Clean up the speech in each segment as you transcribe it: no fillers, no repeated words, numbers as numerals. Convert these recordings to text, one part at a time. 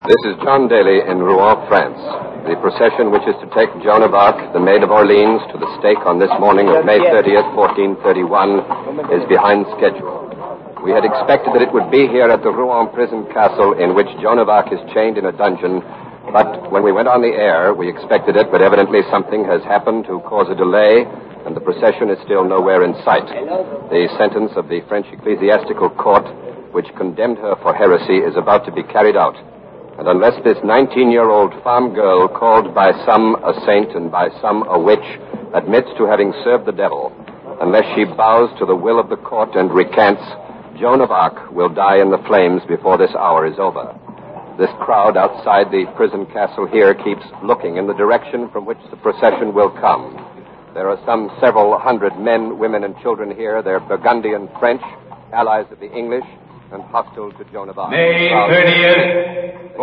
This is John Daly in Rouen, France. The procession which is to take Joan of Arc, the Maid of Orleans, to the stake on this morning of May 30th, 1431, is behind schedule. We had expected that it would be here at the Rouen prison castle in which Joan of Arc is chained in a dungeon, but when we went on the air, we expected it, but evidently something has happened to cause a delay, and the procession is still nowhere in sight. The sentence of the French Ecclesiastical Court, which condemned her for heresy, is about to be carried out. And unless this 19-year-old farm girl, called by some a saint and by some a witch, admits to having served the devil, unless she bows to the will of the court and recants, Joan of Arc will die in the flames before this hour is over. This crowd outside the prison castle here keeps looking in the direction from which the procession will come. There are some several hundred men, women, and children here. They're Burgundian French, allies of the English, and hostile to Joan of Arc. May 30th,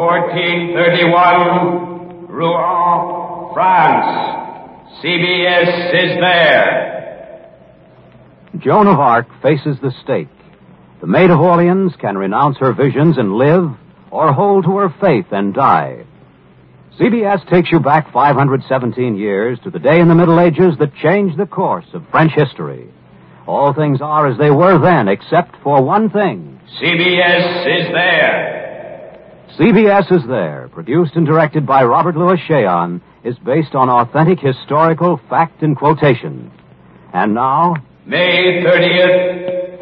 1431, Rouen, France. CBS is there. Joan of Arc faces the stake. The Maid of Orleans can renounce her visions and live, or hold to her faith and die. CBS takes you back 517 years to the day in the Middle Ages that changed the course of French history. All things are as they were then, except for one thing. CBS is there. CBS is there, produced and directed by Robert Louis Cheon, is based on authentic historical fact and quotation. And now, May 30th,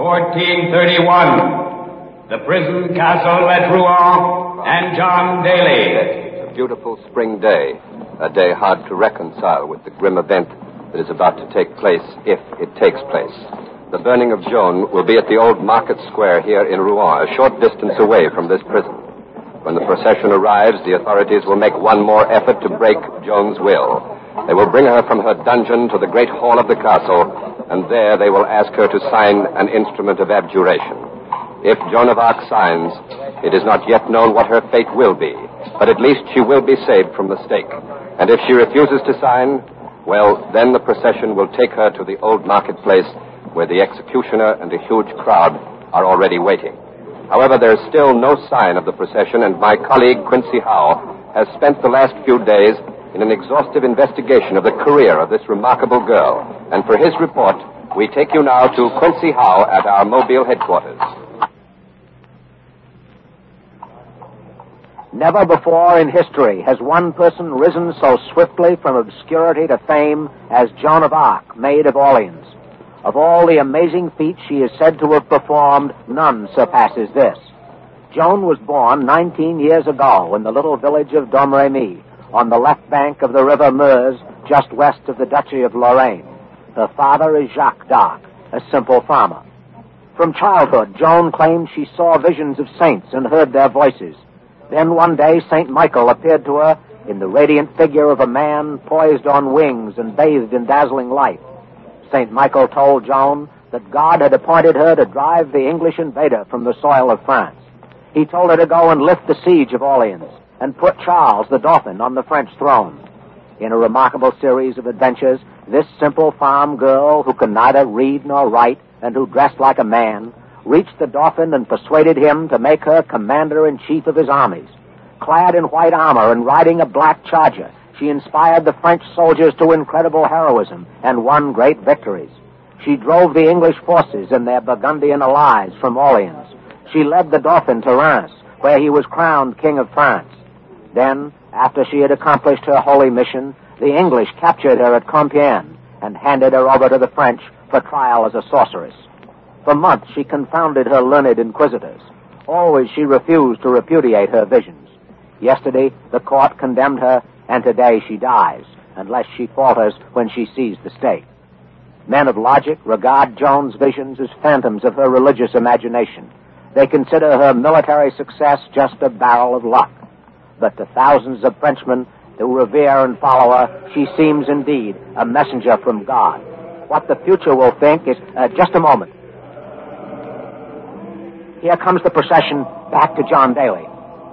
1431, the prison castle at Rouen and John Daly. It's a beautiful spring day, a day hard to reconcile with the grim event that is about to take place, if it takes place. The burning of Joan will be at the old market square here in Rouen, a short distance away from this prison. When the procession arrives, the authorities will make one more effort to break Joan's will. They will bring her from her dungeon to the great hall of the castle, and there they will ask her to sign an instrument of abjuration. If Joan of Arc signs, it is not yet known what her fate will be, but at least she will be saved from the stake. And if she refuses to sign, well, then the procession will take her to the old marketplace where the executioner and a huge crowd are already waiting. However, there is still no sign of the procession, and my colleague, Quincy Howe, has spent the last few days in an exhaustive investigation of the career of this remarkable girl. And for his report, we take you now to Quincy Howe at our Mobile headquarters. Never before in history has one person risen so swiftly from obscurity to fame as Joan of Arc, Maid of Orleans. Of all the amazing feats she is said to have performed, none surpasses this. Joan was born 19 years ago in the little village of Domremy, on the left bank of the river Meuse, just west of the Duchy of Lorraine. Her father is Jacques d'Arc, a simple farmer. From childhood, Joan claimed she saw visions of saints and heard their voices. Then one day, St. Michael appeared to her in the radiant figure of a man poised on wings and bathed in dazzling light. St. Michael told Joan that God had appointed her to drive the English invader from the soil of France. He told her to go and lift the siege of Orleans and put Charles the Dauphin on the French throne. In a remarkable series of adventures, this simple farm girl, who could neither read nor write and who dressed like a man, reached the Dauphin and persuaded him to make her commander-in-chief of his armies. Clad in white armor and riding a black charger, she inspired the French soldiers to incredible heroism and won great victories. She drove the English forces and their Burgundian allies from Orleans. She led the Dauphin to Reims, where he was crowned King of France. Then, after she had accomplished her holy mission, the English captured her at Compiègne and handed her over to the French for trial as a sorceress. For months she confounded her learned inquisitors. Always she refused to repudiate her visions. Yesterday, the court condemned her, and today she dies, unless she falters when she sees the stake. Men of logic regard Joan's visions as phantoms of her religious imagination. They consider her military success just a barrel of luck. But to thousands of Frenchmen who revere and follow her, she seems indeed a messenger from God. What the future will think is... just a moment. Here comes the procession back to John Daly.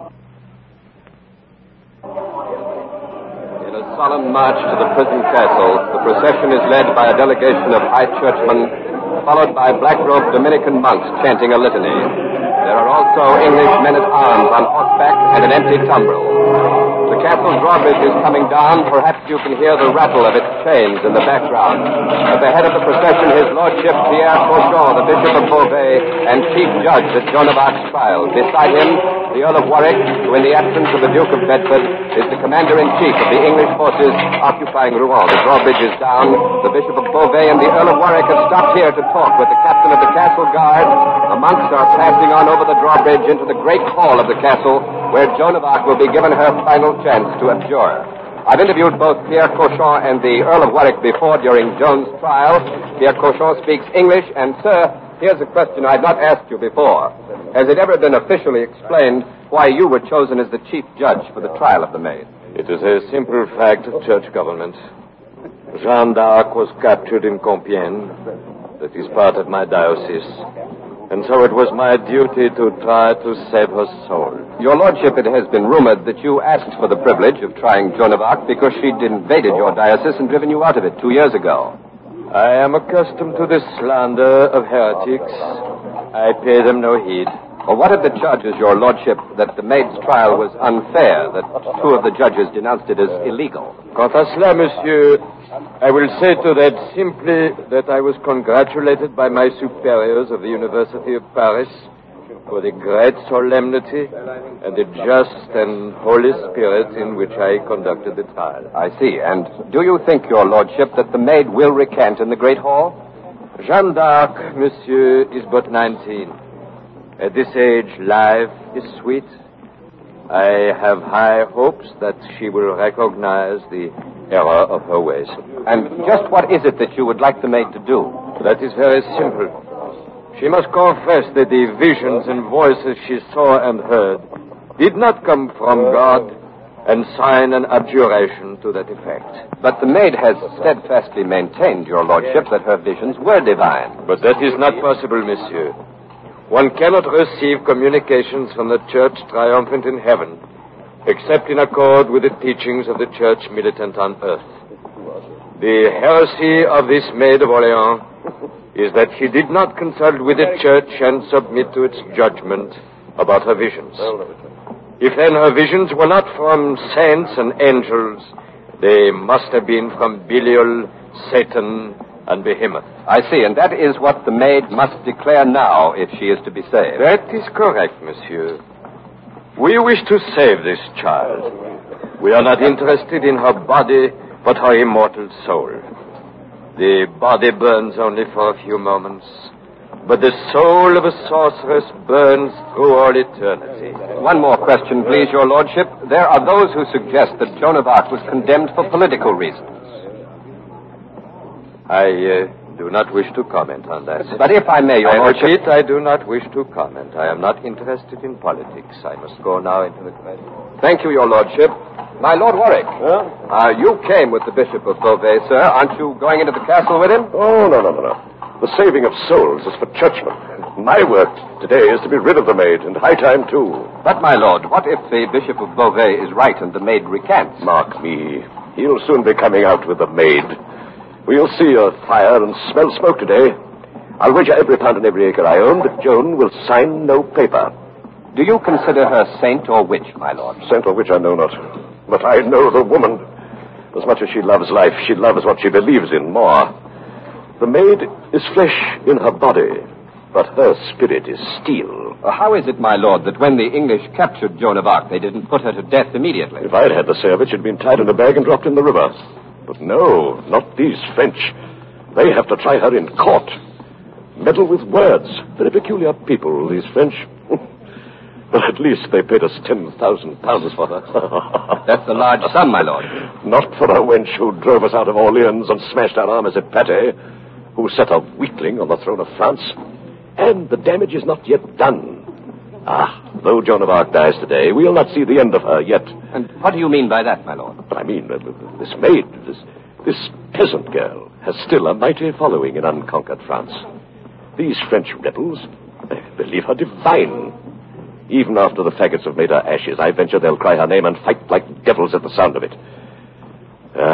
Solemn march to the prison castle. The procession is led by a delegation of high churchmen, followed by black-robed Dominican monks chanting a litany. There are also English men-at-arms on horseback and an empty tumbrel. The castle drawbridge is coming down. Perhaps you can hear the rattle of its chains in the background. At the head of the procession, His Lordship Pierre Cochon, the Bishop of Beauvais, and Chief Judge at Joan of Arc's trial. Beside him, the Earl of Warwick, who in the absence of the Duke of Bedford, is the Commander-in-Chief of the English forces occupying Rouen. The drawbridge is down. The Bishop of Beauvais and the Earl of Warwick have stopped here to talk with the captain of the castle guard. The monks are passing on over the drawbridge into the great hall of the castle, where Joan of Arc will be given her final chance to abjure. I've interviewed both Pierre Cochon and the Earl of Warwick before during Joan's trial. Pierre Cochon speaks English, and, sir, here's a question I've not asked you before. Has it ever been officially explained why you were chosen as the chief judge for the trial of the maid? It is a simple fact of church government. Jeanne d'Arc was captured in Compiègne. That is part of my diocese. And so it was my duty to try to save her soul. Your Lordship, it has been rumored that you asked for the privilege of trying Joan of Arc because she'd invaded your diocese and driven you out of it 2 years ago. I am accustomed to the slander of heretics. I pay them no heed. Well, what of the charges, Your Lordship, that the maid's trial was unfair, that 2 of the judges denounced it as illegal? Quant à cela, monsieur, I will say to that simply that I was congratulated by my superiors of the University of Paris for the great solemnity and the just and holy spirit in which I conducted the trial. I see. And do you think, Your Lordship, that the maid will recant in the Great Hall? Jeanne d'Arc, monsieur, is but 19. At this age, life is sweet. I have high hopes that she will recognize the error of her ways. And just what is it that you would like the maid to do? That is very simple. She must confess that the visions and voices she saw and heard did not come from God, and sign an abjuration to that effect. But the maid has steadfastly maintained, Your Lordship, that her visions were divine. But that is not possible, monsieur. One cannot receive communications from the Church triumphant in heaven, except in accord with the teachings of the Church militant on earth. The heresy of this Maid of Orleans is that she did not consult with the Church and submit to its judgment about her visions. If then her visions were not from saints and angels, they must have been from Belial, Satan, and Behemoth. I see, and that is what the maid must declare now if she is to be saved. That is correct, monsieur. We wish to save this child. We are not interested in her body, but her immortal soul. The body burns only for a few moments, but the soul of a sorceress burns through all eternity. One more question, please, Your Lordship. There are those who suggest that Joan of Arc was condemned for political reasons. I do not wish to comment on that. But if I may, Your Lordship... I repeat, I do not wish to comment. I am not interested in politics. I must go now into the committee. Thank you, Your Lordship. My Lord Warwick. You came with the Bishop of Beauvais, sir. Aren't you going into the castle with him? Oh, no. The saving of souls is for churchmen. My work today is to be rid of the maid, and high time, too. But, my lord, what if the Bishop of Beauvais is right and the maid recants? Mark me. He'll soon be coming out with the maid. We'll see a fire and smell smoke today. I'll wager every pound and every acre I own that Joan will sign no paper. Do you consider her saint or witch, my lord? Saint or witch, I know not. But I know the woman. As much as she loves life, she loves what she believes in more. The maid is flesh in her body, but her spirit is steel. How is it, my lord, that when the English captured Joan of Arc, they didn't put her to death immediately? If I'd had the say of it, she'd been tied in a bag and dropped in the river. But no, not these French. They have to try her in court. Meddle with words. Very peculiar people, these French. But at least they paid us £10,000 for her. That's a large sum, my lord. Not for a wench who drove us out of Orleans and smashed our armies at Patay, who set a weakling on the throne of France. And the damage is not yet done. Though Joan of Arc dies today, we'll not see the end of her yet. And what do you mean by that, my lord? I mean, this maid, this peasant girl, has still a mighty following in unconquered France. These French rebels, they believe her divine. Even after the faggots have made her ashes, I venture they'll cry her name and fight like devils at the sound of it.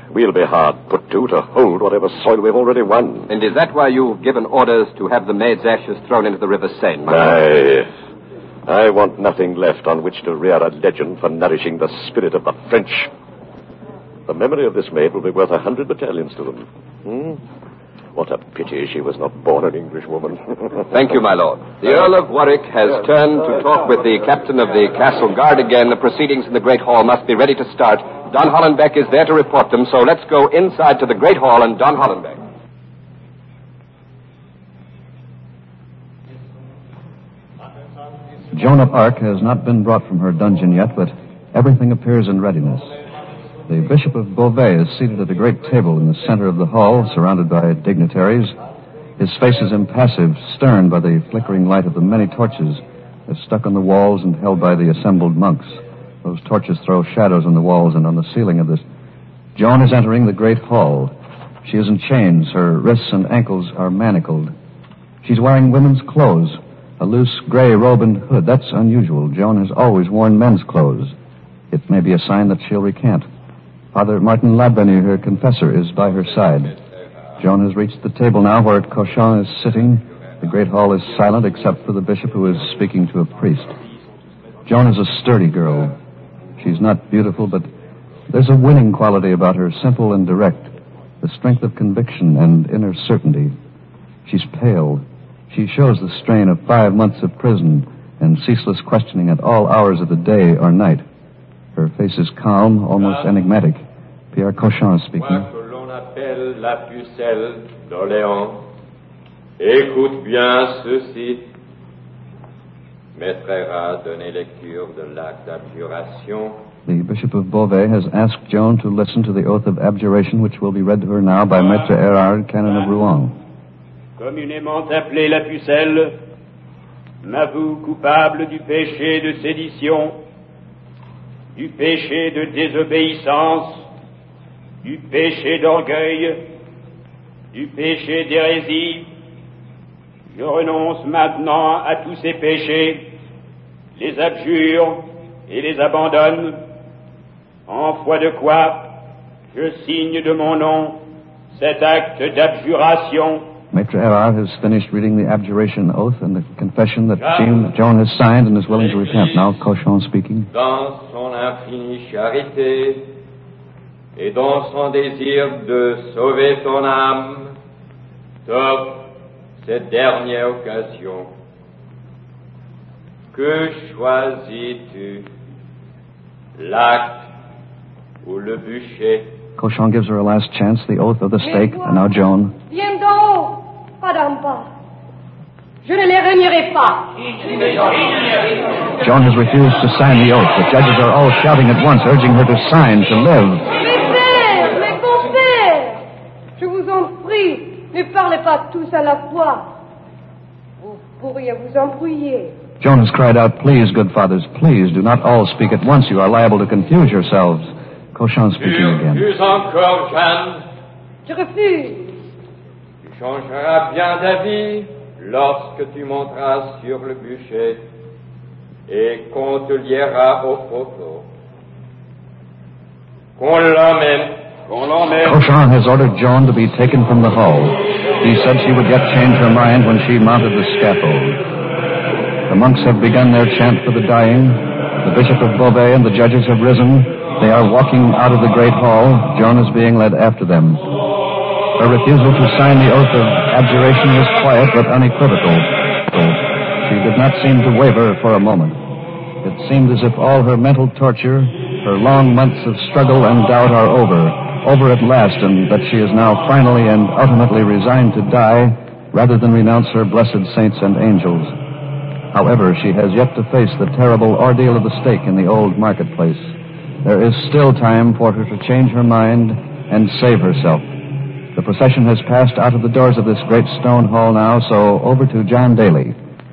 we'll be hard put to hold whatever soil we've already won. And is that why you've given orders to have the maid's ashes thrown into the River Seine, my lord? I want nothing left on which to rear a legend for nourishing the spirit of the French. The memory of this maid will be worth 100 battalions to them. What a pity she was not born an Englishwoman. Thank you, my lord. The Earl of Warwick has turned to talk with the captain of the castle guard again. The proceedings in the Great Hall must be ready to start. Don Hollenbeck is there to report them, so let's go inside to the Great Hall and Don Hollenbeck. Joan of Arc has not been brought from her dungeon yet, but everything appears in readiness. The Bishop of Beauvais is seated at a great table in the center of the hall, surrounded by dignitaries. His face is impassive, stern by the flickering light of the many torches that stuck on the walls and held by the assembled monks. Those torches throw shadows on the walls and on the ceiling of this. Joan is entering the great hall. She is in chains. Her wrists and ankles are manacled. She's wearing women's clothes, a loose gray robe and hood. That's unusual. Joan has always worn men's clothes. It may be a sign that she'll recant. Father Martin Ladvenu, her confessor, is by her side. Joan has reached the table now where Cauchon is sitting. The great hall is silent except for the bishop who is speaking to a priest. Joan is a sturdy girl. She's not beautiful, but there's a winning quality about her, simple and direct, the strength of conviction and inner certainty. She's pale. She shows the strain of 5 months of prison and ceaseless questioning at all hours of the day or night. Her face is calm, almost enigmatic. Pierre Cauchon is speaking. Moi que l'on appelle la pucelle d'Orléans, écoute bien ceci. Maître Hérard donnait lecture de l'acte d'abjuration. The Bishop of Beauvais has asked Joan to listen to the oath of abjuration, which will be read to her now by Maître Hérard, canon of Rouen. Communément appelé la pucelle, m'avoue coupable du péché de sédition, du péché de désobéissance, du péché d'orgueil, du péché d'hérésie. Je renonce maintenant à tous ces péchés, les abjure et les abandonne, en foi de quoi je signe de mon nom cet acte d'abjuration. Maître Hérard has finished reading the abjuration oath and the confession that Joan has signed and is willing to repent. Now Cauchon speaking. Dans son infinie charité et dans son désir de sauver ton âme, t'offre cette dernière occasion. Que choisis-tu, l'acte ou le bûcher? Cauchon gives her a last chance, the oath of the stake, and now Joan. Viens d'en haut, pas d'en bas. Je ne les renierai pas. Joan has refused to sign the oath. The judges are all shouting at once, urging her to sign, to live. Mes pères, mes compères, je vous en prie, ne parlez pas tous à la fois. Vous pourriez vous embrouiller. Joan has cried out, please, good fathers, please, do not all speak at once. You are liable to confuse yourselves. Cauchon speaking again. Refuse encore, Jeanne. Je refuse. Tu changeras bien d'avis lorsque tu monteras sur le bûcher et qu'on te liera au poteau. Qu'on l'emmène. Cauchon has ordered Joan to be taken from the hall. He said she would yet change her mind when she mounted the scaffold. The monks have begun their chant for the dying. The Bishop of Beauvais and the judges have risen. They are walking out of the great hall. Joan is being led after them. Her refusal to sign the oath of abjuration was quiet but unequivocal. She did not seem to waver for a moment. It seemed as if all her mental torture, her long months of struggle and doubt are over at last, and that she is now finally and ultimately resigned to die rather than renounce her blessed saints and angels. However, she has yet to face the terrible ordeal of the stake in the old marketplace. There is still time for her to change her mind and save herself. The procession has passed out of the doors of this great stone hall now, so over to John Daly.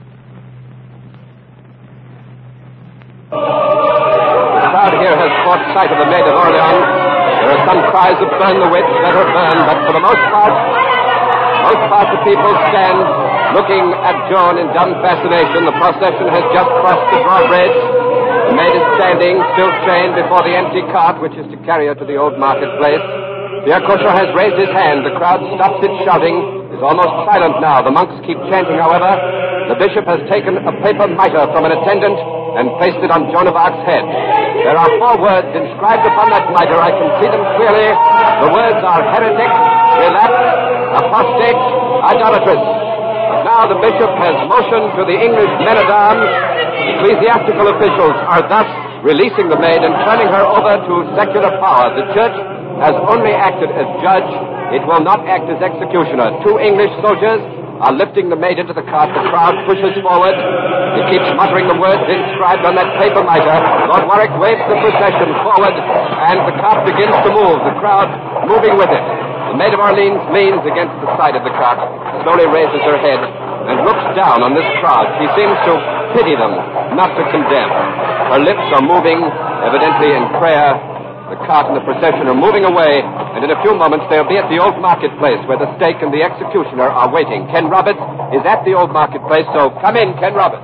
The crowd here has caught sight of the Maid of Orleans. There are some cries of burn the witch, let her burn, but for the most part the people stand looking at Joan in dumb fascination. The procession has just crossed the drawbridge. The maid is standing, still chained before the empty cart, which is to carry her to the old marketplace. Pierre Cochon has raised his hand. The crowd stops its shouting, is almost silent now. The monks keep chanting, however. The bishop has taken a paper mitre from an attendant and placed it on Joan of Arc's head. There are 4 words inscribed upon that mitre. I can see them clearly. The words are heretic, relapse, apostate, idolatrous. Now the bishop has motioned to the English men-at-arms. Ecclesiastical officials are thus releasing the maid and turning her over to secular power. The church has only acted as judge. It will not act as executioner. 2 English soldiers are lifting the maid into the cart. The crowd pushes forward. He keeps muttering the words inscribed on that paper mitre. Lord Warwick waves the procession forward, and the cart begins to move, the crowd moving with it. The Maid of Orleans leans against the side of the cart, slowly raises her head, and looks down on this crowd. She seems to pity them, not to condemn. Her lips are moving, evidently in prayer. The cart and the procession are moving away, and in a few moments they'll be at the old marketplace where the stake and the executioner are waiting. Ken Roberts is at the old marketplace, so come in, Ken Roberts.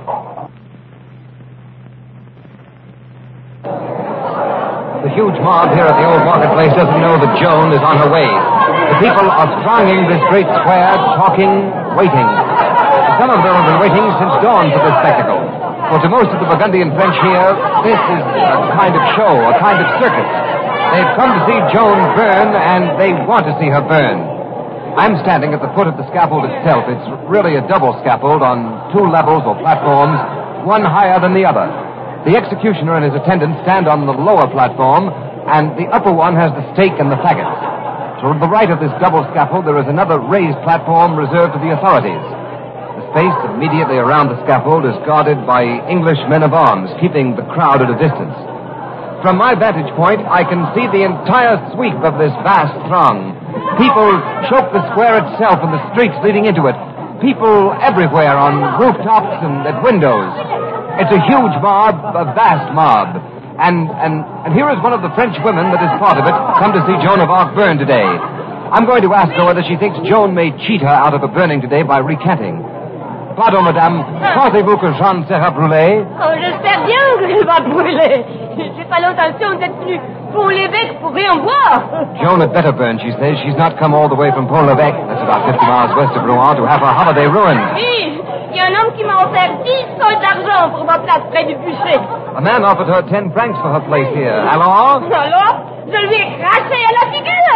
The huge mob here at the old marketplace doesn't know that Joan is on her way. The people are thronging this great square, talking, waiting. Some of them have been waiting since dawn for this spectacle. For to most of the Burgundian French here, this is a kind of show, a kind of circus. They've come to see Joan burn, and they want to see her burn. I'm standing at the foot of the scaffold itself. It's really a double scaffold on 2 levels or platforms, one higher than the other. The executioner and his attendants stand on the lower platform, and the upper one has the stake and the faggots. To the right of this double scaffold, there is another raised platform reserved to the authorities. The space immediately around the scaffold is guarded by English men-of-arms, keeping the crowd at a distance. From my vantage point, I can see the entire sweep of this vast throng. People choke the square itself and the streets leading into it. People everywhere on rooftops and at windows. It's a huge mob, a vast mob. And here is one of the French women that is part of it, come to see Joan of Arc burn today. I'm going to ask her whether she thinks Joan may cheat her out of a burning today by recanting. Pardon, madame. Pensez-vous que Jeanne sera brûlée? Oh, j'espère bien qu'elle va brûler. J'ai pas l'intention d'être venue Pont-l'Évêque pour rien voir. Joan had better burn, she says. She's not come all the way from Pont-l'Évêque, that's about 50 miles west of Rouen, to have her holiday ruined. Oui, il y a un homme qui m'a offert 10 sols d'argent pour ma place près du bûcher. A man offered her 10 francs for her place here. Alors? Alors, je lui ai craché à la figure.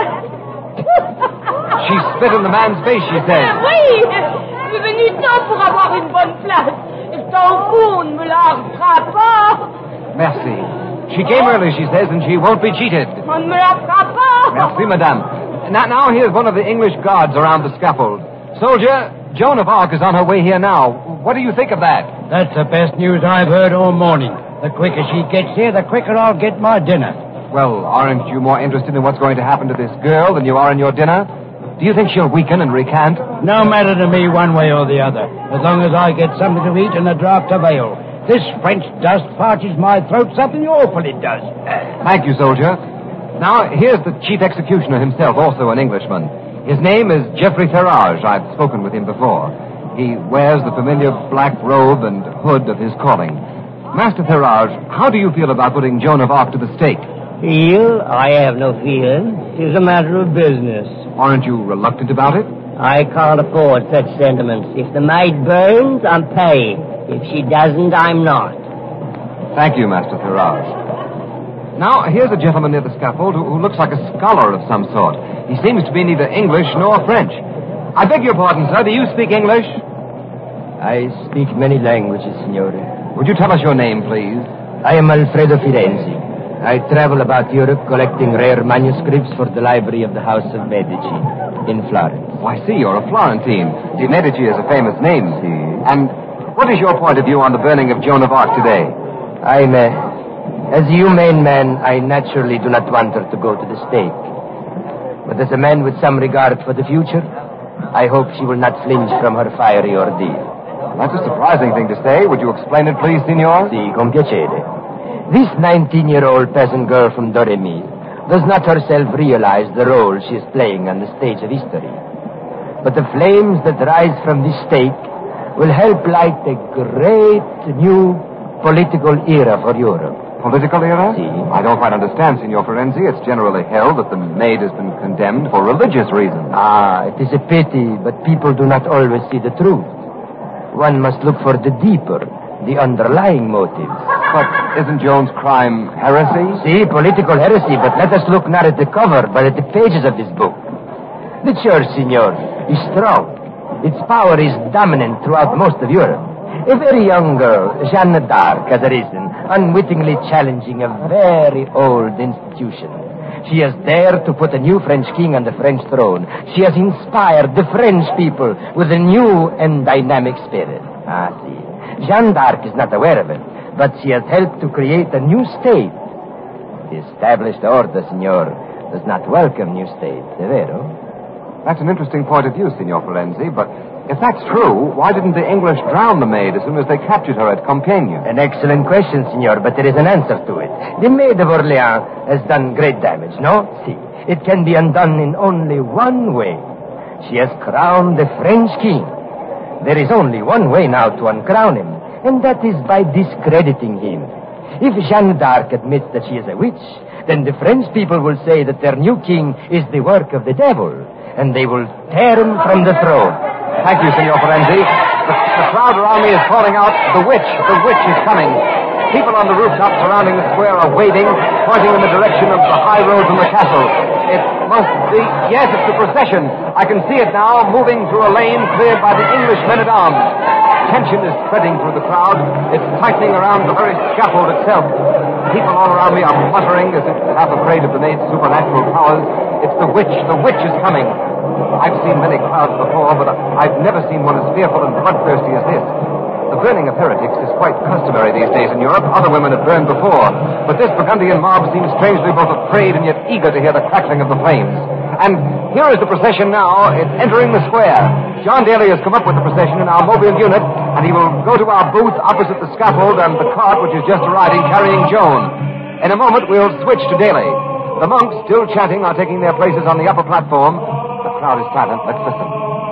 She spit in the man's face, she said. Oui, je suis venue tôt pour avoir une bonne place. Et ton fou, on ne me larguera pas. Merci. She came early, she says, and she won't be cheated. On ne me larguera pas. Merci, madame. Now here's one of the English guards around the scaffold. Soldier, Joan of Arc is on her way here now. What do you think of that? That's the best news I've heard all morning. The quicker she gets here, the quicker I'll get my dinner. Well, aren't you more interested in what's going to happen to this girl than you are in your dinner? Do you think she'll weaken and recant? No matter to me one way or the other, as long as I get something to eat and a draught of ale. This French dust parches my throat something awful, it does. Thank you, soldier. Now, here's the chief executioner himself, also an Englishman. His name is Geoffrey Ferrage. I've spoken with him before. He wears the familiar black robe and hood of his calling. Master Ferrage, how do you feel about putting Joan of Arc to the stake? Feel? I have no feeling. It is a matter of business. Aren't you reluctant about it? I can't afford such sentiments. If the maid burns, I'm paying. If she doesn't, I'm not. Thank you, Master Ferrage. Now, here's a gentleman near the scaffold who looks like a scholar of some sort. He seems to be neither English nor French. I beg your pardon, sir. Do you speak English? I speak many languages, signore. Would you tell us your name, please? I am Alfredo Firenze. I travel about Europe collecting rare manuscripts for the library of the House of Medici in Florence. Oh, I see. You're a Florentine. The Medici is a famous name. And what is your point of view on the burning of Joan of Arc today? As a humane man, I naturally do not want her to go to the stake. But as a man with some regard for the future, I hope she will not flinch from her fiery ordeal. That's a surprising thing to say. Would you explain it, please, signor? Si, con piacere. This 19-year-old peasant girl from Doremi does not herself realize the role she is playing on the stage of history. But the flames that rise from this stake will help light a great new political era for Europe. political era? I don't quite understand, Signor Ferenzi. It's generally held that the maid has been condemned for religious reasons. Ah, it is a pity, but people do not always see the truth. One must look for the deeper, the underlying motives. But isn't Joan's crime heresy? See, political heresy, but let us look not at the cover, but at the pages of this book. The church, Signor, is strong. Its power is dominant throughout most of Europe. A very young girl, Jeanne d'Arc, has arisen, unwittingly challenging a very old institution. She has dared to put a new French king on the French throne. She has inspired the French people with a new and dynamic spirit. Ah, see. Jeanne d'Arc is not aware of it, but she has helped to create a new state. The established order, Signor, does not welcome new states, è vero? That's an interesting point of view, Signor Ferenzi, but if that's true, why didn't the English drown the maid as soon as they captured her at Compiègne? An excellent question, Signor, but there is an answer to it. The Maid of Orleans has done great damage, no? See, it can be undone in only one way. She has crowned the French king. There is only one way now to uncrown him, and that is by discrediting him. If Jeanne d'Arc admits that she is a witch, then the French people will say that their new king is the work of the devil, and they will tear him from the throne. Thank you, Signor Ferenzi. The crowd around me is calling out, the witch is coming. People on the rooftop surrounding the square are waving, pointing in the direction of the high road from the castle. It must be, yes, it's the procession. I can see it now, moving through a lane cleared by the English men-at-arms. Tension is spreading through the crowd. It's tightening around the very scaffold itself. People all around me are muttering as if half afraid of the maid's supernatural powers. It's the witch is coming. I've seen many crowds before, but I've never seen one as fearful and bloodthirsty as this. The burning of heretics is quite customary these days in Europe. Other women have burned before. But this Burgundian mob seems strangely both afraid and yet eager to hear the crackling of the flames. And here is the procession now. It's entering the square. John Daly has come up with the procession in our mobile unit, and he will go to our booth opposite the scaffold and the cart which is just arriving carrying Joan. In a moment, we'll switch to Daly. The monks, still chanting, are taking their places on the upper platform. The crowd is silent. Let's listen.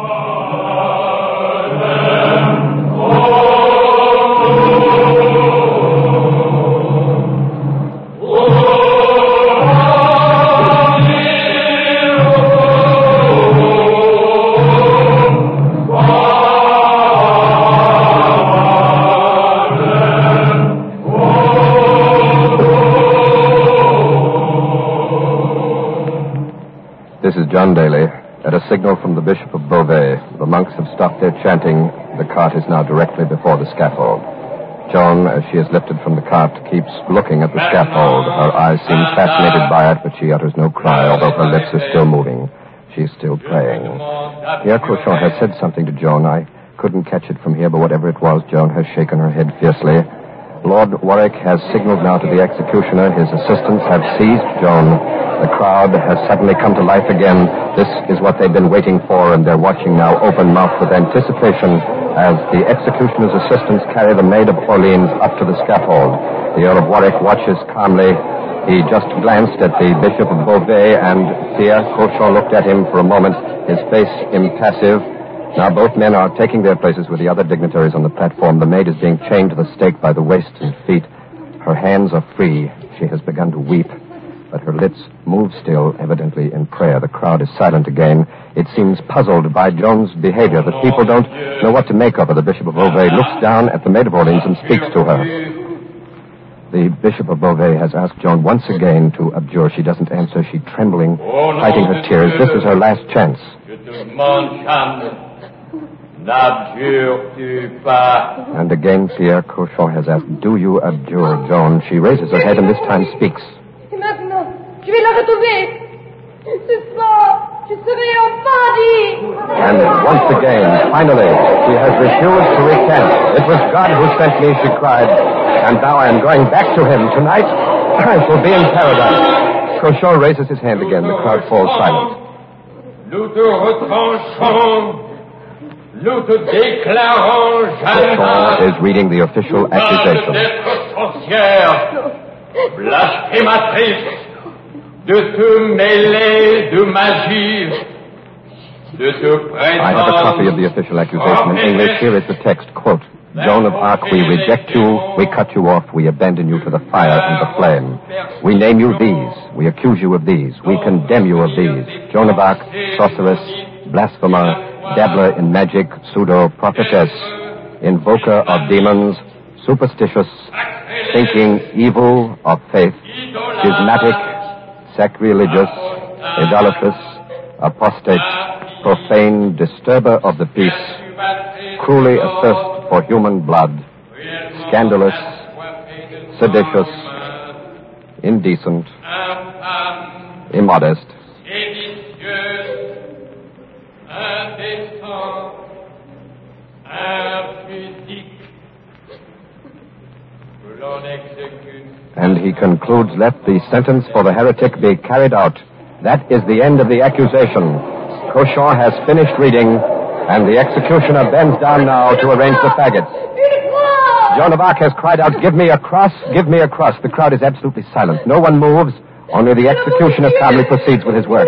This is John Daly. At a signal from the Bishop of Beauvais, the monks have stopped their chanting. The cart is now directly before the scaffold. Joan, as she is lifted from the cart, keeps looking at the scaffold. Her eyes seem fascinated by it, but she utters no cry, although her lips are still moving. She is still praying. Pierre Cochon has said something to Joan. I couldn't catch it from here, but whatever it was, Joan has shaken her head fiercely. Lord Warwick has signaled now to the executioner. His assistants have seized Joan. The crowd has suddenly come to life again. This is what they've been waiting for, and they're watching now open-mouthed with anticipation as the executioner's assistants carry the Maid of Orleans up to the scaffold. The Earl of Warwick watches calmly. He just glanced at the Bishop of Beauvais, and Pierre Cochon looked at him for a moment, his face impassive. Now both men are taking their places with the other dignitaries on the platform. The maid is being chained to the stake by the waist and feet. Her hands are free. She has begun to weep, but her lips move still, evidently in prayer. The crowd is silent again. It seems puzzled by Joan's behavior. The people don't know what to make of her. The Bishop of Beauvais looks down at the Maid of Orleans and speaks to her. The Bishop of Beauvais has asked Joan once again to abjure. She doesn't answer. She's trembling, fighting her tears. This is her last chance. And again, Pierre Cochon has asked, do you abjure, Joan? She raises her head and this time speaks. Et maintenant, je vais la retrouver. Ce soir, je serai enfin libre. And once again, finally, she has refused to recant. It was God who sent me, she cried. And now I am going back to him. Tonight, I shall be in paradise. Cochon raises his hand again. The crowd falls silent. Nous te retranchons. Nous te déclarons, Cochon is reading the official accusation. Blasphématrice, de te mêler de magie, de te I have a copy of the official accusation in English. Here is the text, quote, Joan of Arc, we reject you, we cut you off, we abandon you to the fire and the flame. We name you these, we accuse you of these, we condemn you of these. Joan of Arc, sorceress, blasphemer, dabbler in magic, pseudo-prophetess, invoker of demons, superstitious, thinking evil of faith, schismatic, sacrilegious, idolatrous, apostate, profane, disturber of the peace, cruelly athirst for human blood, scandalous, seditious, indecent, immodest. And he concludes, let the sentence for the heretic be carried out. That is the end of the accusation. Cauchon has finished reading, and the executioner bends down now to arrange the faggots. Joan of Arc has cried out, give me a cross, give me a cross. The crowd is absolutely silent. No one moves. Only the executioner calmly proceeds with his work.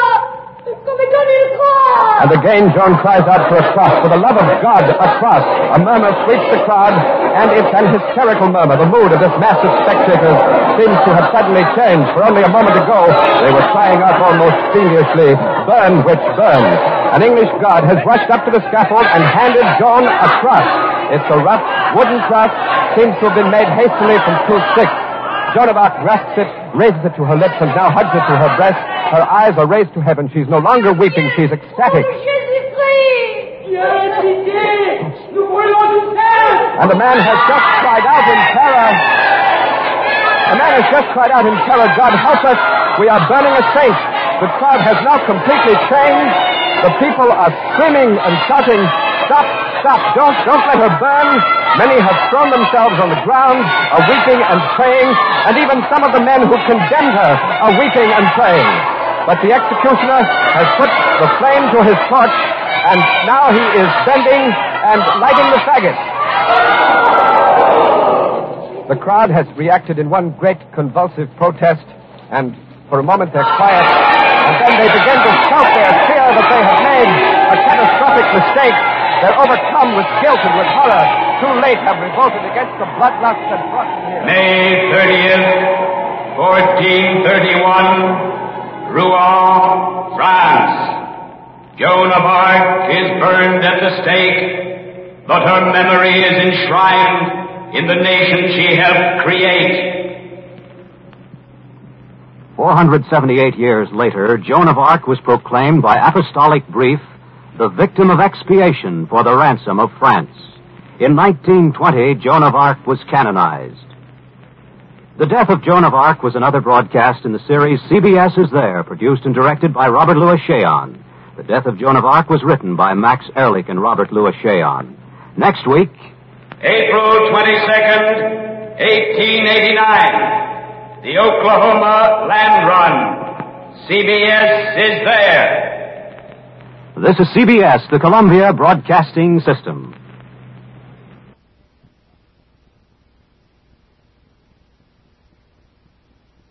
And again Joan cries out for a cross. For the love of God, a cross. A murmur sweeps the crowd, and it's an hysterical murmur. The mood of this mass of spectators seems to have suddenly changed. For only a moment ago, they were crying out almost fiendishly, burn, witch, burn. An English guard has rushed up to the scaffold and handed Joan a cross. It's a rough wooden cross, seems to have been made hastily from 2 sticks. Joan of Arc grasps it, raises it to her lips, and now hugs it to her breast. Her eyes are raised to heaven. She's no longer weeping. She's ecstatic. And the man has just cried out in terror. The man has just cried out in terror, God help us, we are burning a saint. The crowd has now completely changed. The people are screaming and shouting, stop, stop, don't let her burn. Many have thrown themselves on the ground, are weeping and praying, and even some of the men who condemned her are weeping and praying. But the executioner has put the flame to his torch, and now he is bending and lighting the faggot. The crowd has reacted in one great convulsive protest, and for a moment they're quiet, and then they begin to shout their fear that they have made a catastrophic mistake. They're overcome with guilt and with horror. Too late have revolted against the bloodlust that brought them here. May 30th, 1431, Rouen, France. Joan of Arc is burned at the stake, but her memory is enshrined in the nation she helped create. 478 years later, Joan of Arc was proclaimed by apostolic brief the victim of expiation for the ransom of France. In 1920, Joan of Arc was canonized. The death of Joan of Arc was another broadcast in the series CBS Is There, produced and directed by Robert Louis Cheon. The death of Joan of Arc was written by Max Ehrlich and Robert Louis Cheon. Next week, April 22nd, 1889, the Oklahoma Land Run. CBS Is There. This is CBS, the Columbia Broadcasting System.